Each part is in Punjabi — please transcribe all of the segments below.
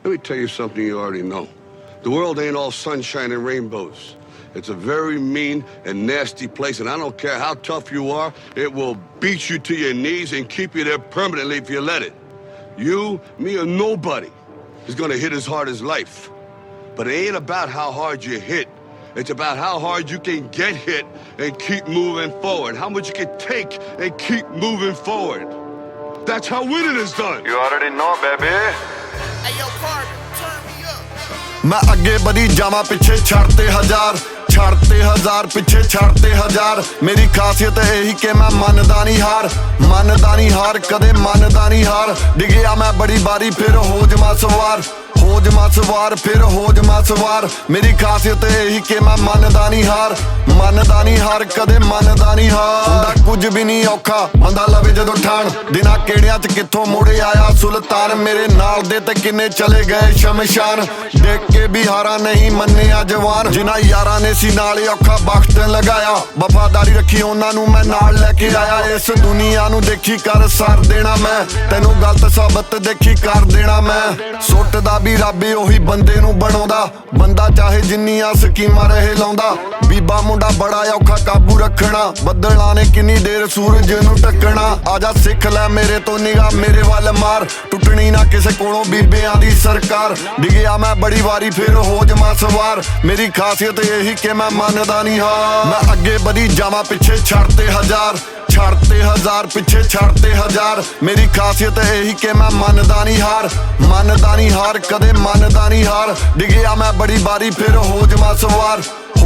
Let me tell you something you already know. The world ain't all sunshine and rainbows. It's a very mean and nasty place, and I don't care how tough you are, it will beat you to your knees and keep you there permanently if you let it. You, me, or nobody is gonna hit as hard as life. But it ain't about how hard you hit. It's about how hard you can get hit and keep moving forward. How much you can take and keep moving forward. That's how winning is done. You already know, baby. Hey, yo, partner, turn me up. मैं आगे बढ़ी जावा पिछे छाड़ते हजार पिछे छाड़ते हजार मेरी खासियत यही कि मैं मनदा नहीं हार कदे मनदा नहीं हार डिगया मैं बड़ी बारी फिर हो जमा सवार फिर हो जमा सवार मेरी खासियत यही कि मैं मनदा नहीं हार कदे मनदा नहीं हार हुंदा कुछ भी नहीं औखा बंदा लवे जदों ठाण दिना केड़ियां च कित्थों मुड़े आया सुल्तान मेरे नाल दे ते किन्ने चले गए शमशान देख के भी हारा नहीं मन्निया जवान जिन्हां यारां ने सी नाल औखा वक्त लगाया वफादारी रखी उन्हां नूं मैं नाल लेके आया इस दुनिया नूं देखी कर सार देना मैं तैनूं गलत साबत देखी कर देना मैं सुੱਟਦਾ भी रब ਉਹੀ ਬੰਦੇ ਨੂੰ ਬਣਾਉਂਦਾ ਬੰਦਾ ਚਾਹੇ ਜਿੰਨੀਆਂ ਸਕੀਮਾਂ ਰਹੇ ਲਾਉਂਦਾ ਬੀਬਾ ਮੁੰਡਾ ਬੜਾ ਔਖਾ ਕਾਬੂ ਰੱਖਣਾ ਬੱਦਲਾਂ ਨੇ ਕਿੰਨੀ ਦੇਰ ਸੂਰਜ ਨੂੰ ਢੱਕਣਾ ਆਜਾ ਸਿੱਖ ਲੈ ਮੇਰੇ ਤੋਂ ਨਿਗਾਹ ਮੇਰੇ ਵੱਲ ਮਾਰ ਟੁੱਟਣੀ ਨਾ ਕਿਸੇ ਕੋਲੋਂ ਬੀਬਿਆਂ ਦੀ ਸਰਕਾਰ ਡਿਗਿਆ ਮੈਂ ਬੜੀ ਵਾਰੀ ਫਿਰ ਹੋ ਜਮਾ ਸਵਾਰ ਮੇਰੀ ਖਾਸੀਅਤ ਇਹੀ ਕਿ ਮੈਂ ਮੰਨਦਾ ਨਹੀਂ ਹਾਂ ਮੈਂ ਅੱਗੇ ਵਧੀ ਜਾਵਾਂ ਪਿੱਛੇ ਛੱਡਤੇ ਹਜ਼ਾਰ ਪਿੱਛੇ ਛੱਡਤੇ ਹਜ਼ਾਰ ਮੇਰੀ ਖਾਸੀਅਤ ਇਹੀ ਕਿ ਮੈਂ ਮੰਨਦਾ ਨਹੀਂ ਹਾਰ ਕਦੇ ਮੰਨਦਾ ਨਹੀਂ ਹਾਰ ਡਿਗਿਆ ਮੈਂ ਬੜੀ ਵਾਰੀ ਫਿਰ ਹੋ ਜਮਾ ਸਵਾਰ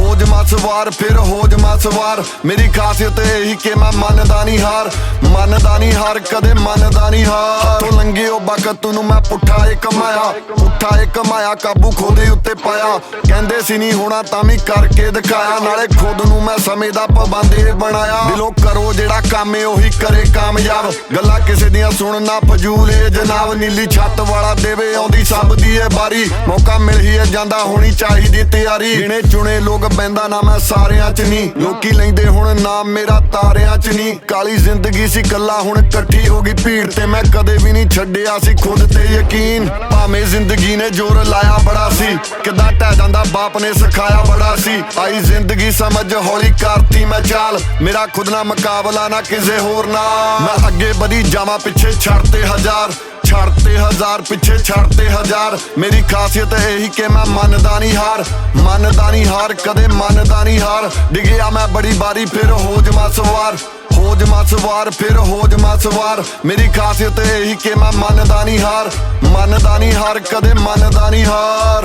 ਫਿਰ ਹੋ ਜਮਾ ਸਵਾਰ ਮੇਰੀ ਖਾਸੀਅਤ ਇਹੀ ਕਿ ਮੈਂ ਮੰਨਦਾ ਨਹੀਂ ਹਾਰ ਕਦੇ ਮੰਨਦਾ ਨਹੀਂ ਹਾਰ ਹੱਥੋਂ ਲੰਘੇ ਉਹ ਵਕਤ ਨੂੰ ਮੈਂ ਪੁੱਠਾ ਏ ਕਮਾਇਆ ਕਾਬੂ ਖੋਦੇ ਉੱਤੇ ਪਾਇਆ ਕਹਿੰਦੇ ਸੀ ਨਹੀਂ ਹੋਣਾ ਤਾਂ ਵੀ ਕਰਕੇ ਦਿਖਾਇਆ ਨਾਲੇ ਖੁਦ ਨੂੰ ਮੈਂ ਸਮੇਂ ਦਾ ਪਾਬੰਦ ਬਣਾਇਆ ਦਿਲੋਂ ਕਰੋ ਜਿਹੜਾ ਕੰਮ ਏ ਉਹੀ ਕਰੇ ਕਾਮਯਾਬ ਗੱਲਾਂ ਕਿਸੇ ਦੀਆਂ ਸੁਣਨਾ ਫਜ਼ੂਲ ਏ ਜਨਾਬ ਨੀਲੀ ਛੱਤ ਵਾਲਾ ਦੇਵੇ ਆਉਂਦੀ ਸਭ ਦੀ ਏ ਬਾਰੀ ਮੌਕਾ ਮਿਲ ਹੀ ਜਾਂਦਾ ਹੋਣੀ ਚਾਹੀਦੀ ਤਿਆਰੀ ਗਿਣੇ ਚੁਣੇ ਲੋਕ ਬੈਂਦਾ ਨਾ ਮੈਂ ਸਾਰਿਆਂ ਚ ਨਹੀਂ ਲੋਕੀ ਲੈਂਦੇ ਹੁਣ ਨਾਮ ਮੇਰਾ ਤਾਰਿਆਂ ਚ ਨਹੀਂ ਕਾਲੀ ਜ਼ਿੰਦਗੀ ਸੀ ਕੱਲਾ ਹੁਣ ਇਕੱਠੀ ਹੋ ਗਈ ਭੀੜ ਤੇ ਮੈਂ ਕਦੇ ਵੀ ਨਹੀਂ ਛੱਡਿਆ ਸੀ ਖੁਦ ਤੇ ਯਕੀਨ ਭਾਵੇਂ ਜ਼ਿੰਦਗੀ ਨੇ ਜ਼ੋਰ ਲਾਇਆ ਬੜਾ ਸੀ ਕਿੱਦਾਂ ਢਹਿ ਜਾਂਦਾ ਬਾਪ ਨੇ ਸਿਖਾਇਆ ਬੜਾ ਸੀ ਆਈ ਜ਼ਿੰਦਗੀ ਸਮਝ ਹੌਲੀ ਕਰਤੀ ਮੈਂ ਚਾਲ ਮੇਰਾ ਖੁਦ ਨਾਲ ਮੁਕਾਬਲਾ ਨਾ ਕਿਸੇ ਹੋਰ ਨਾਲ ਮੈਂ ਅੱਗੇ ਵਧੀ ਜਾਵਾਂ ਪਿੱਛੇ ਛੱਡਤੇ ਹਜ਼ਾਰ ਪਿੱਛੇ ਛੱਡਤੇ ਹਜ਼ਾਰ ਮੇਰੀ ਖਾਸੀਅਤ ਇਹੀ ਕਿ ਮੈਂ ਮੰਨਦਾ ਨਹੀਂ ਹਾਰ ਕਦੇ ਮੰਨਦਾ ਨਹੀਂ ਹਾਰ ਡਿਗਿਆ ਮੈਂ ਬੜੀ ਵਾਰੀ ਫਿਰ ਹੋ ਜਮਾ ਸਵਾਰ ਫਿਰ ਹੋ ਜਮਾ ਸਵਾਰ ਮੇਰੀ ਖਾਸੀਅਤ ਇਹੀ ਕਿ ਮੈਂ ਮੰਨਦਾ ਨਹੀਂ ਹਾਰ ਕਦੇ ਮੰਨਦਾ ਨਹੀਂ ਹਾਰ